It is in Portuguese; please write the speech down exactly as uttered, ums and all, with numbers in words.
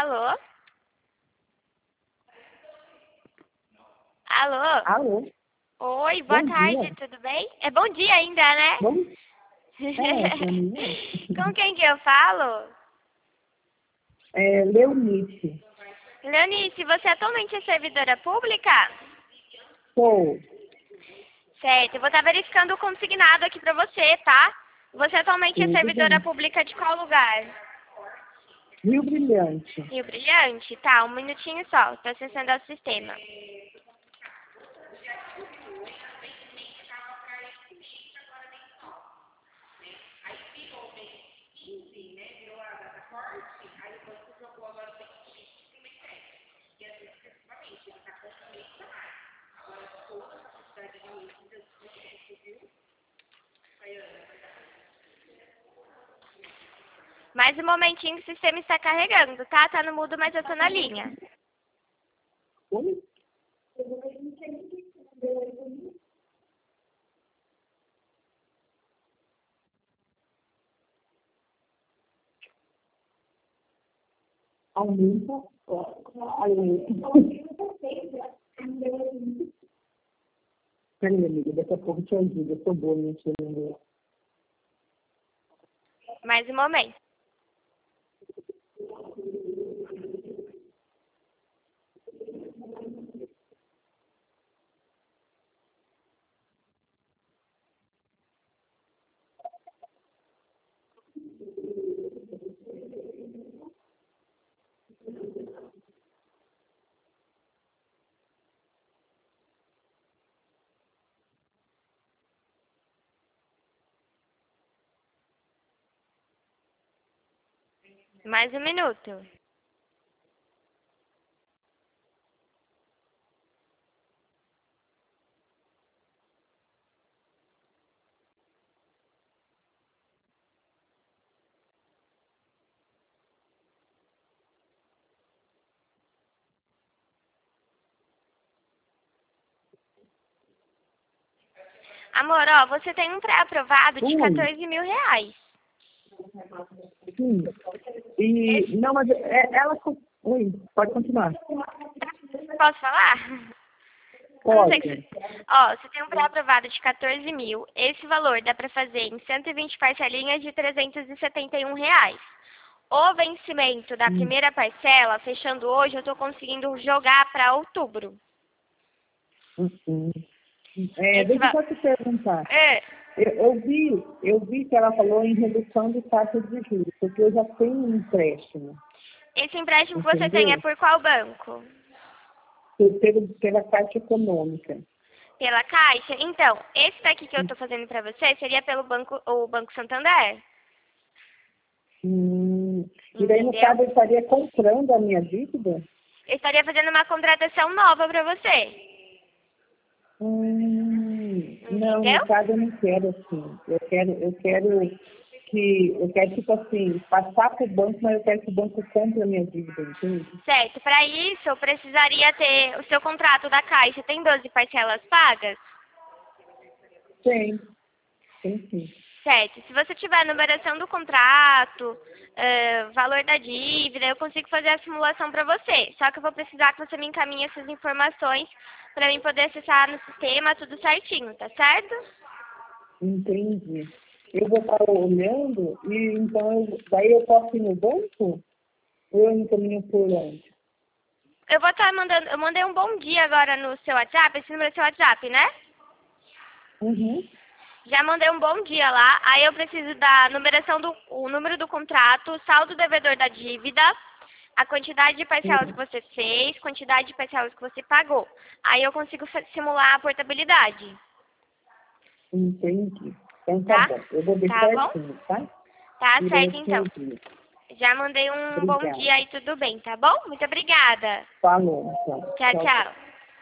Alô? Alô? Alô? Oi, boa Bom tarde, dia. tudo bem? É bom dia ainda, né? Bom... É, pra mim Com quem que eu falo? é. É Leonice. Leonice, você atualmente é servidora pública? Sou. Certo, eu vou estar verificando o consignado aqui pra você, tá? Você atualmente é Tudo servidora bem. pública de qual lugar? Rio Brilhante. Rio Brilhante? Tá, um minutinho só, tô acessando ao sistema. Mais um momentinho que o sistema está carregando, tá? Tá no mudo, mas eu tô na linha. Oi? Aumenta. Peraí, amiga, daqui a pouco eu te ajudo. Eu sou boa nesse número. Mais um momento. Mais um minuto. Amor, ó, você tem um pré-aprovado de Oi. quatorze mil reais. Sim. E, não, mas é, ela... Oi, pode continuar. Posso falar? Eu não sei Pode. que... Ó, você tem um pré-aprovado de quatorze mil. Esse valor dá pra fazer em cento e vinte parcelinhas de trezentos e setenta e um reais. O vencimento da Hum. primeira parcela, fechando hoje, eu tô conseguindo jogar pra outubro. Uhum. É, Esse deixa eu va... só te perguntar. É, Eu, eu vi, eu vi que ela falou em redução de taxa de juros, porque eu já tenho um empréstimo, esse empréstimo que você tem é entendeu? por qual banco? Por- Pela, pela Caixa Econômica. Pela Caixa? Então, esse daqui que eu tô fazendo pra você seria pelo banco, o Banco Santander. Hum, e daí, no Entendeu? caso, eu estaria comprando a minha dívida? Eu estaria fazendo uma contratação nova pra você. Hum, não, Entendeu? no caso, eu não quero assim. Eu quero, eu quero que, eu quero, tipo assim, passar para o banco, mas eu quero que o banco compre a minha dívida, entende? Certo. Para isso, eu precisaria ter o seu contrato da Caixa. Tem doze parcelas pagas? Tem, tem sim. Certo. Se você tiver a numeração do contrato, eh, valor da dívida, eu consigo fazer a simulação para você. Só que eu vou precisar que você me encaminhe essas informações para mim poder acessar no sistema tudo certinho, tá certo? Entendi. Eu vou estar olhando e então eu, daí eu posso ir no banco? Ou eu encaminho por onde? Eu vou estar mandando, eu mandei um bom dia agora no seu WhatsApp, esse número é seu WhatsApp, né? Uhum. Já mandei um bom dia lá, aí eu preciso da numeração do, o número do contrato, o saldo devedor da dívida, a quantidade de parcelas que Sim, você fez, quantidade de parcelas que você pagou. Aí eu consigo fa- simular a portabilidade, entendi. Então tá tá? bom. Eu vou ver Tá bom? certinho, tá? Tá certo Durante então. o dia. Já mandei um bom Obrigada. dia aí, tudo bem, tá bom? Muito obrigada. Falou, então. Tchau, Tchau, tchau. tchau.